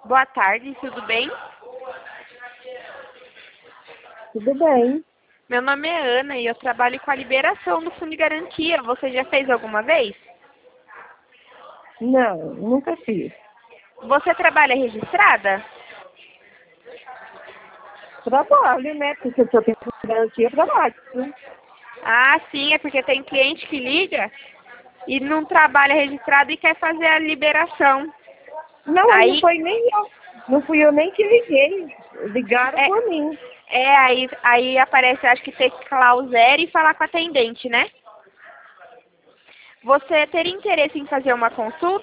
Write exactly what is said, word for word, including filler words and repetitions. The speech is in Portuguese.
Boa tarde, tudo bem? Tudo bem. Meu nome é Ana e eu trabalho com a liberação do Fundo de Garantia. Você já fez alguma vez? Não, nunca fiz. Você trabalha registrada? Trabalho, né? Porque se eu tenho garantia, eu trabalho. Né? Ah, sim, é porque tem cliente que liga e não trabalha registrado e quer fazer a liberação. Não, mas não Aí, foi nem eu. Não fui eu nem que liguei. Ligaram é, por mim. é aí, aí aparece, acho que teclar o zero e falar com a atendente, né? Você teria interesse em fazer uma consulta?